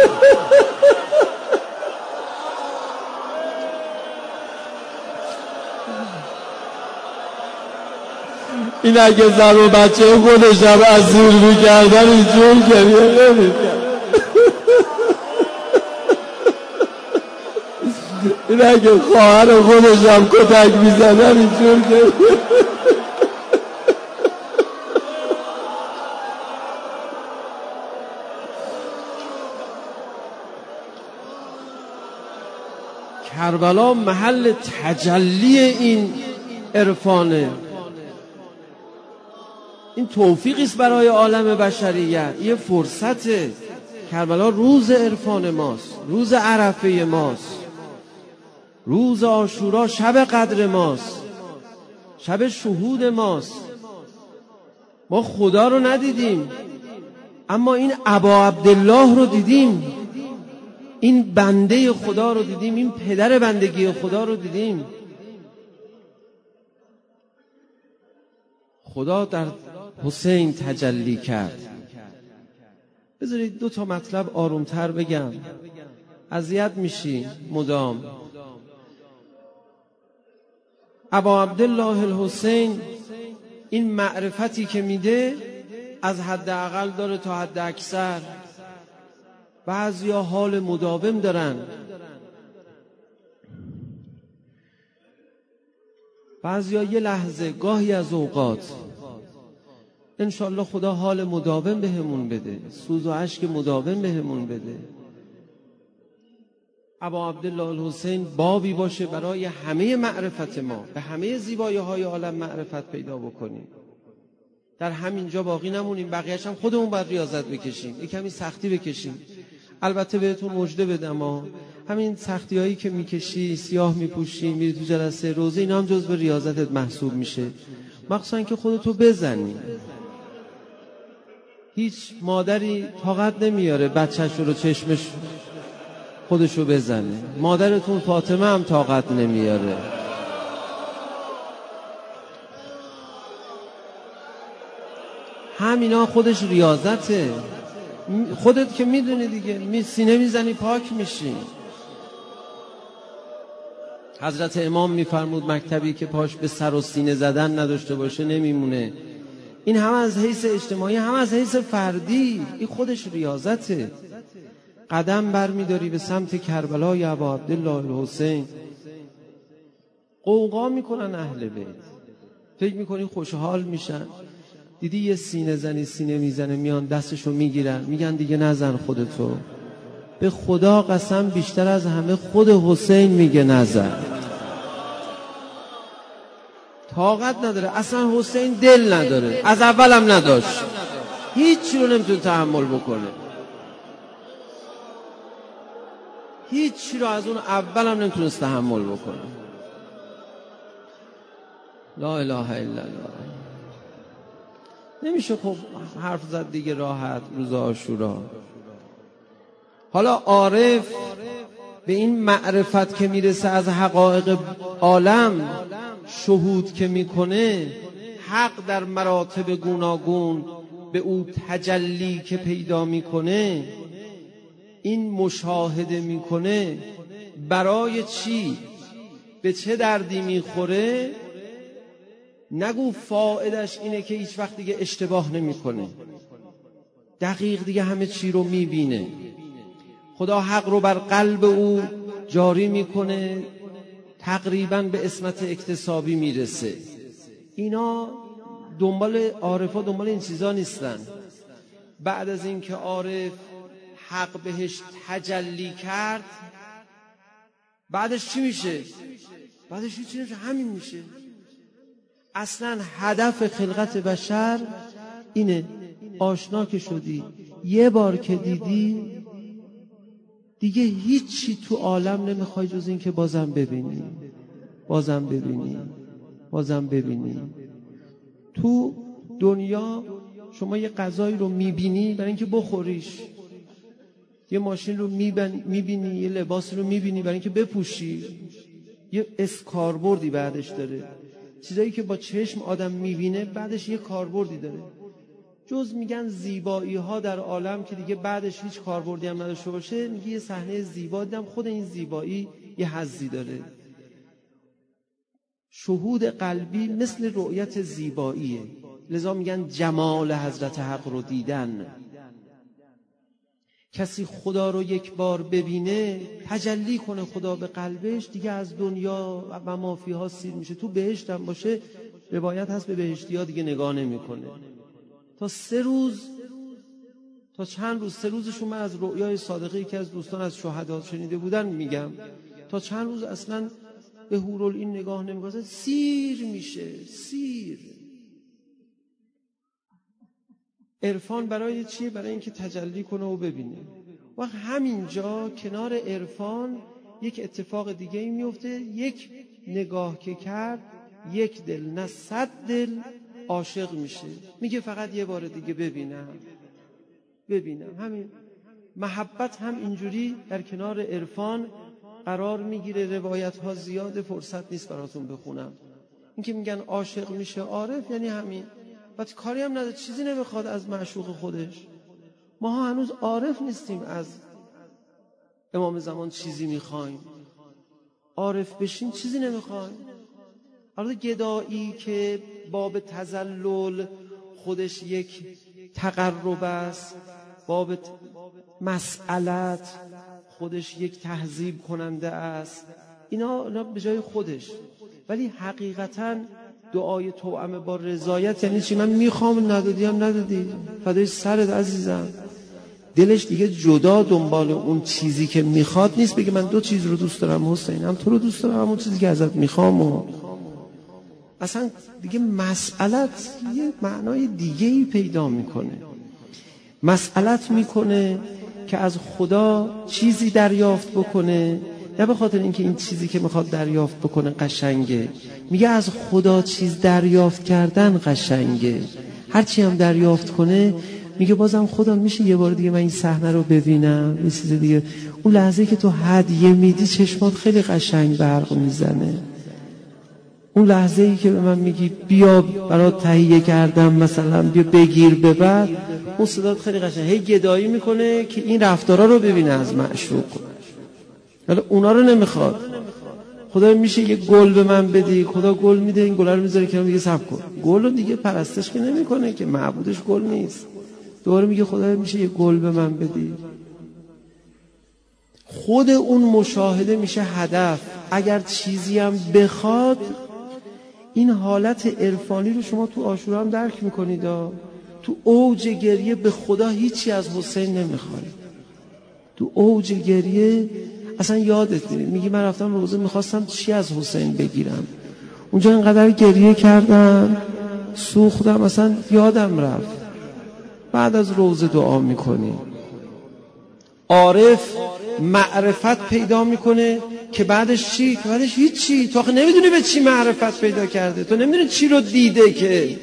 این اگه زن و بچه خودش هم اسیر میکردن اینجور گریه نمیکرد. این اگه خواهر خودش هم کتک میزدن اینجور گریه. کربلا محل تجلی این عرفانه. این توفیقی است برای عالم بشریت، یه فرصته. کربلا روز عرفان ماست، روز عرفه ماست، روز عاشورا شب قدر ماست، شب شهود ماست. ما خدا رو ندیدیم اما این ابا عبدالله رو دیدیم، این بنده خدا رو دیدیم، این پدر بندگی خدا رو دیدیم. خدا در حسین تجلی کرد. بذارید 2 مطلب آرومتر بگم، اذیت میشی مدام. ابا عبدالله الحسین این معرفتی که میده از حد اقل داره تا حد اکثر. بعضیا حال مداوم دارن، بعضیا یه لحظه، گاهی از اوقات. انشالله خدا حال مداوم بهمون بده، سوز و اشک مداوم بهمون بده. ابا عبدالله الحسین بابی باشه برای همه معرفت ما، به همه زیبایی‌های عالم معرفت پیدا بکنیم. در همینجا باقی نمونیم، بقیه‌اش هم خودمون باید ریاضت بکشیم، یک کمی سختی بکشیم. البته بهتون مژده بدم، همین سختی‌هایی که میکشی، سیاه میپوشی، میری تو جلسه روزه، اینا هم جزو ریاضتت محسوب میشه. مخصوصا که خودتو بزنی. هیچ مادری طاقت نمیاره بچه‌ش رو چشمش خودشو بزنه. مادرتون فاطمه هم طاقت نمیاره. همینا خودش ریاضته. خودت که میدونی دیگه، سینه میزنی پاک میشی. حضرت امام میفرمود مکتبی که پاش به سر و سینه زدن نداشته باشه نمیمونه. این هم از حیث اجتماعی هم از حیث فردی، این خودش ریاضته. قدم برمیداری به سمت کربلای ابا عبدالله الحسین. قوقا میکنن اهل بیت، فکر میکنی خوشحال میشن. دیدی یه سینه زنی سینه میزنه، میان دستشو میگیرن، میگن دیگه نزن خودتو. به خدا قسم بیشتر از همه خود حسین میگه نزن. طاقت نداره، اصلا حسین دل نداره، از اولم نداشت، هیچی رو نمیتونه تحمل بکنه، هیچی رو از اون اولم نمیتونست تحمل بکنه. لا اله الا الله. نمیشه خب حرف زد دیگه راحت روز عاشورا. حالا عارف به این معرفت که میرسه از حقایق عالم، شهود که میکنه، حق در مراتب گوناگون به او تجلی که پیدا میکنه، این مشاهده میکنه برای چی، به چه دردی میخوره. نگو فایدش اینه که هیچ وقت دیگه اشتباه نمیکنه، دقیق دیگه همه چی رو میبینه. خدا حق رو بر قلب او جاری میکنه، تقریبا به عصمت اکتسابی میرسه. اینا دنبال عارفا، دنبال این چیزا نیستن. بعد از این که عارف حق بهش تجلی کرد، بعدش چی میشه؟ بعدش چی میشه؟ همین میشه. اصلا هدف خلقت بشر اینه. آشنا که شدی، یه بار که دیدی، دیگه هیچی تو عالم نمیخوای جز این که بازم ببینی، بازم ببینی، بازم ببینی. تو دنیا شما یه غذایی رو میبینی برای اینکه بخوریش، یه ماشین رو میبینی، یه لباس رو میبینی برای اینکه بپوشی، یه اسکاربردی بعدش داره. چیزایی که با چشم آدم میبینه بعدش یه کاربردی داره. جز میگن زیبایی ها در عالم که دیگه بعدش هیچ کاربردی هم نداشته باشه، میگه یه صحنه زیبا دیدم، خود این زیبایی یه حظی داره. شهود قلبی مثل رؤیت زیباییه، لذا میگن جمال حضرت حق رو دیدن. کسی خدا رو یک بار ببینه، تجلی کنه خدا به قلبش، دیگه از دنیا و ما فیها سیر میشه. تو بهشت هم باشه، روایت هست به بهشتی ها دیگه نگاه نمیکنه تا 3 روز، تا چند روز، 3 روزشون من از رؤیای صادقی که از دوستان از شهدا شنیده بودن میگم، تا چند روز اصلا به حورالعین نگاه نمیکنه، سیر میشه. سیر. عرفان برای چیه؟ برای اینکه تجلی کنه و ببینه. و همینجا کنار عرفان یک اتفاق دیگه ای میفته. یک نگاه که کرد، یک دل نه 100 دل عاشق میشه. میگه فقط یه بار دیگه ببینم. همین محبت هم اینجوری در کنار عرفان قرار میگیره. روایت ها زیاده، فرصت نیست براتون بخونم. این که میگن عاشق میشه عارف، یعنی همین. بعد کاری هم نداره، چیزی نمیخواد از معشوق خودش. ما هنوز عارف نیستیم از امام زمان چیزی میخوایم. عارف بشین چیزی نمیخوایم. البته گدایی که باب تذلل خودش یک تقرب است، باب مسئلت خودش یک تهذیب کننده است، اینا به جای خودش. ولی حقیقتاً دعای توأمه با رضایت یعنی چی؟ من میخوام، ندادی هم ندادی، فدای سرت عزیزم. دلش دیگه جدا دنبال اون چیزی که میخواد نیست، بگه من 2 چیز رو دوست دارم حسین، هم تو رو دوست دارم، همون چیزی که ازت میخوام. و اصلا دیگه مسئلت یه معنای دیگه‌ای پیدا میکنه. مسئلت میکنه که از خدا چیزی دریافت بکنه، نه به خاطر اینکه این چیزی که میخواد دریافت بکنه قشنگه. میگه از خدا چیز دریافت کردن قشنگه. هرچی هم دریافت کنه میگه بازم خدا میشه یه بار دیگه من این صحنه رو ببینم، یه چیز دیگه. اون لحظه که تو هدیه میدی چشمات خیلی قشنگ برق میزنه. اون لحظه ای که به من میگی بیا برات تهیه کردم، مثلا بیا بگیر ببر، اون صدات خیلی قشنگ. هی گدایی میکنه که این رفتارا رو ببینه از معشوق، ولی اونا رو نمیخواد. خدا میشه یه گل به من بدی، خدا گل میده، این گل رو میذاره کنار، دیگه صبر کن. گل رو دیگه پرستش که نمیکنه که، معبودش گل نیست. دوباره میگه خدا میشه یه گل به من بدی. خود اون مشاهده میشه هدف. اگر چیزی هم بخواد، این حالت عرفانی رو شما تو عاشورا هم درک میکنید. تو اوج گریه به خدا هیچی از حسین نمیخواد. تو اوج گریه اصلا یادت میره، میگی من رفتم روزه میخواستم چی از حسین بگیرم، اونجا اینقدر گریه کردم سوختم اصلا یادم رفت. بعد از روزه دعا میکنی. عارف معرفت پیدا میکنه که بعدش چی؟ که بعدش هیچی. تو آخه نمیدونی به چی معرفت پیدا کرده، تو نمیدونی چی رو دیده، که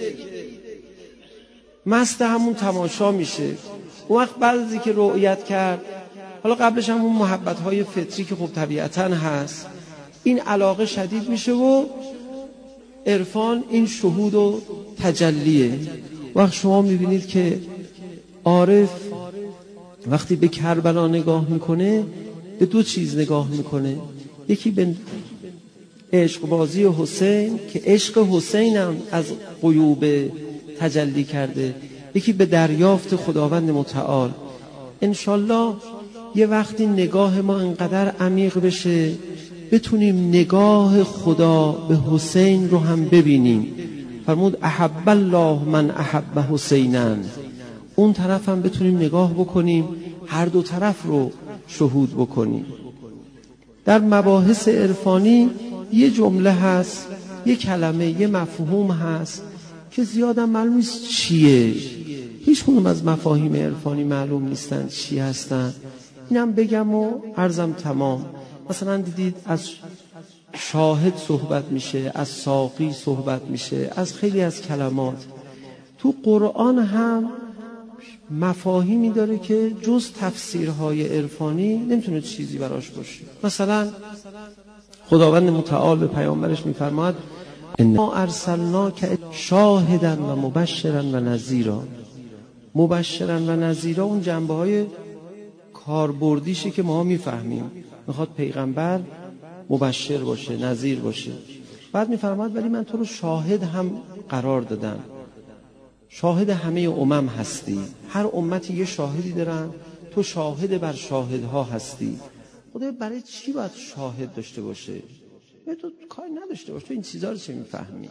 مست همون تماشا میشه. اون وقت بعد از اینکه رؤیت کرد، حالا قبلش هم اون محبت‌های فطری که خب طبیعتاً هست، این علاقه شدید میشه و عرفان این شهود و تجلیه. وقت شما میبینید که عارف وقتی به کربلا نگاه میکنه به 2 چیز نگاه میکنه. یکی به عشق بازی حسین که عشق حسین هم از غیوب تجلی کرده، یکی به دریافت خداوند متعال. انشالله یه وقتی نگاه ما انقدر عمیق بشه بتونیم نگاه خدا به حسین رو هم ببینیم. فرمود احب الله من احب حسینا، اون طرف هم بتونیم نگاه بکنیم، هر 2 طرف رو شهود بکنیم. در مباحث عرفانی یه جمله هست، یه کلمه، یه مفهوم هست که زیادم معلوم نیست چیه. هیچ کدوم از مفاهیم عرفانی معلوم نیستن چی هستن. اینم بگم و عرضم تمام. مثلا دیدید از شاهد صحبت میشه، از ساقی صحبت میشه، از خیلی از کلمات. تو قرآن هم مفاهیمی داره که جز تفسیرهای عرفانی نمیتونه چیزی براش باشه. مثلا خداوند متعال به پیامبرش میفرماد انا ارسلناک شاهدا و مبشرا و نذیرا. مبشرا و نذیرا اون جنبه‌های کاربردیشه که ما میفهمیم. میخواد پیغمبر مبشر باشه، نذیر باشه. بعد میفرماد ولی من تو رو شاهد هم قرار دادم. شاهد همه امم هستی. هر امتی یه شاهدی دارن، تو شاهد بر شاهدها هستی. خدا برای چی باید شاهد داشته باشه؟ تو کاری نداشته باشه، تو این چیزا رو چه میفهمی؟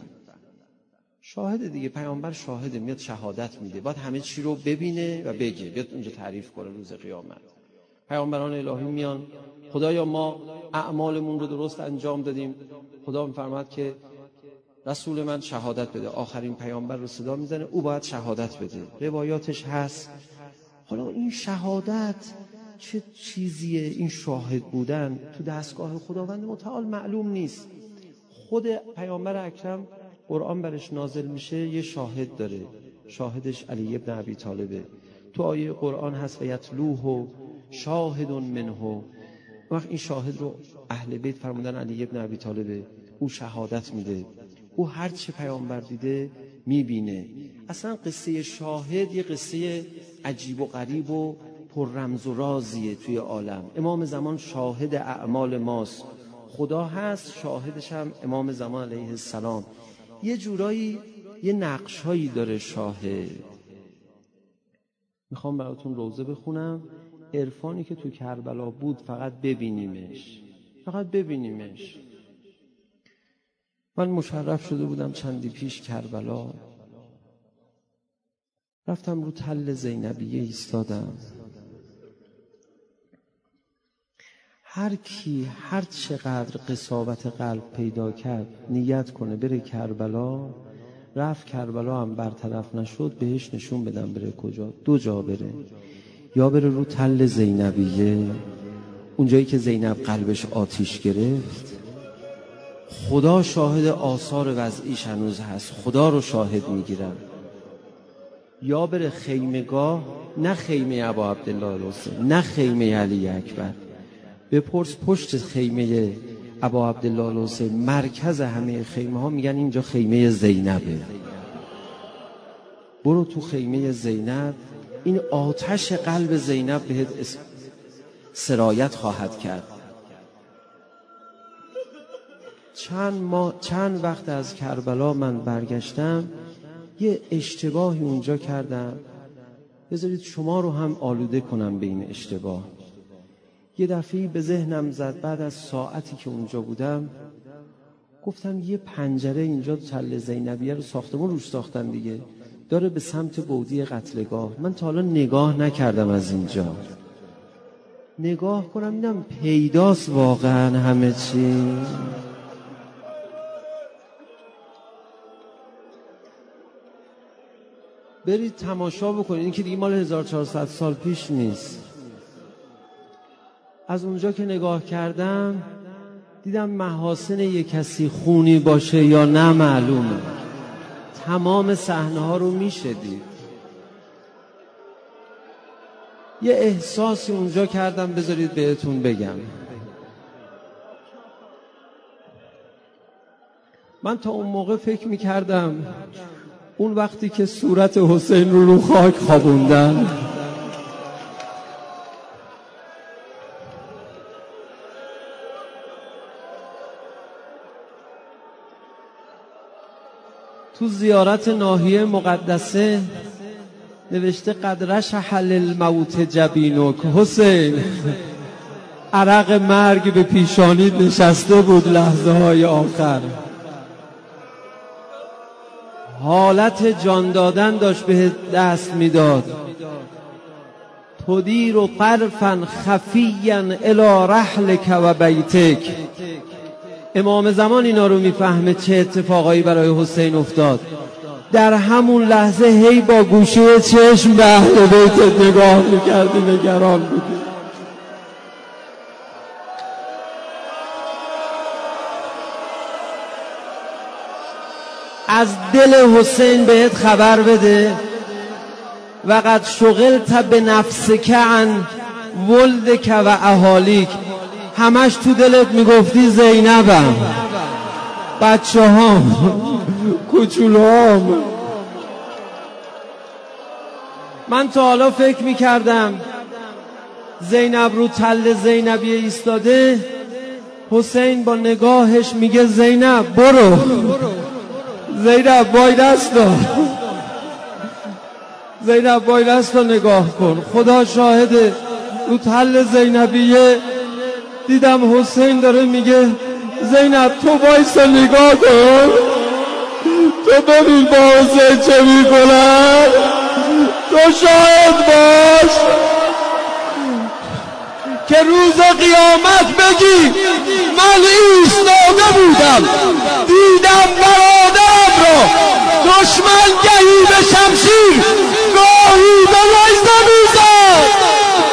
شاهد دیگه، پیامبر شاهده، میاد شهادت میده، باید همه چی رو ببینه و بگه، بیاد اونجا تعریف کنه روز قیامت. پیامبران الهی میان خدایا ما اعمالمون رو درست انجام دادیم. خدا میفرماد که رسول من شهادت بده. آخرین پیامبر رو صدا میزنه، او باید شهادت بده. روایاتش هست. حالا این شهادت چه چیزیه؟ این شاهد بودن تو دستگاه خداوند متعال معلوم نیست. خود پیامبر اکرم قرآن برش نازل میشه، یه شاهد داره، شاهدش علی ابن ابی طالبه. تو آیه قرآن هست و یتلوه شاهد منه. وقت این شاهد رو اهل بیت فرمودن علی ابن ابی طالبه، او شهادت میده، او هر چه پیامبر دیده میبینه. اصلا قصه شاهد یه قصه عجیب و غریب و پر رمز و رازیه توی عالم. امام زمان شاهد اعمال ماست، خدا هست شاهدش هم امام زمان علیه السلام. یه جورایی یه نقشهایی داره شاهد. میخوام براتون روزه بخونم. عرفانی که تو کربلا بود فقط ببینیمش، فقط ببینیمش. من مشرف شده بودم چندی پیش کربلا، رفتم رو تل زینبیه ایستادم. هر کی هر چقدر قساوت قلب پیدا کرد نیت کنه بره کربلا، رفت کربلا هم برطرف نشد، بهش نشون بدم بره کجا. دو جا بره، یا بره رو تل زینبیه، اونجایی که زینب قلبش آتیش گرفت، خدا شاهد آثار وضعیش هنوز هست، خدا رو شاهد میگیرم. یا بره خیمگاه، نه خیمه ابا عبدالله الحسین، نه خیمه علی اکبر، بپرس پشت خیمه ابا عبدالله الحسین، مرکز همه خیمه ها، میگن اینجا خیمه زینبه. برو تو خیمه زینب، این آتش قلب زینب بهت سرایت خواهد کرد. چند وقت از کربلا من برگشتم، یه اشتباهی اونجا کردم، بذارید شما رو هم آلوده کنم به این اشتباه. یه دفعی به ذهنم زد بعد از ساعتی که اونجا بودم، گفتم یه پنجره اینجا تل زینبیه رو ساختمون روش ساختن دیگه، داره به سمت بودی قتلگاه. من تا حالا نگاه نکردم از اینجا، نگاه کنم اینم پیداست واقعا همه چی. برید تماشا بکنید، این که دیگه مال 1400 سال پیش نیست. از اونجا که نگاه کردم دیدم محاسن یک کسی خونی باشه یا نه معلومه. تمام صحنه ها رو میشه دید. یه احساسی اونجا کردم، بذارید بهتون بگم. من تا اون موقع فکر میکردم اون وقتی که صورت حسین رو خاک خوابوندن، تو زیارت ناحیه مقدسه نوشته قد رشح للموت جبینک، حسین عرق مرگ به پیشانیت نشسته بود لحظه های آخر، حالت جان دادن داشت به دست میداد. تدیر طرفا خفیا الی رحلک و بیتک. امام زمان اینا رو میفهمه چه اتفاقایی برای حسین افتاد. در همون لحظه هی با گوشه چشم به اهل بیتت نگاه میکردی، نگران بودی. از دل حسین بهت خبر بده وقد شغلت بنفسک عن ولدک و اهالیک. همش تو دلت میگفتی زینبم، بچه هام، کوچولوام. من تا حالا فکر میکردم زینب رو تل زینبیه ایستاده، حسین با نگاهش میگه زینب برو، زینب وای دستا، زینب وای دستا نگاه کن. خدا شاهده رو تل زینبیه دیدم حسین داره میگه زینب تو وایسا نگاه کن، تو ببین با حسین چه میکنن، تو شاهد باش که روز قیامت بگی من ایستاده بودم دیدم برادرم را دشمن گهی به شمشیر گاهی به نیزه میزد.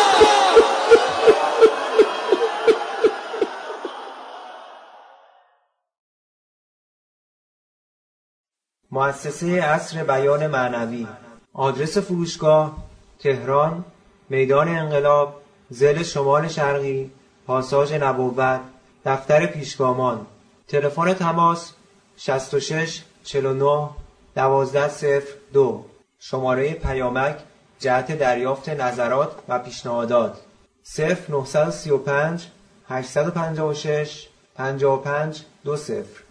مؤسسه عصر بیان معنوی. آدرس فروشگاه: تهران، میدان انقلاب، ضلع شمال شرقی، پاساژ نبوت، دفتر پیشگامان. تلفن تماس 66 49 1202. شماره پیامک جهت دریافت نظرات و پیشنهادات 0935 856 55 20.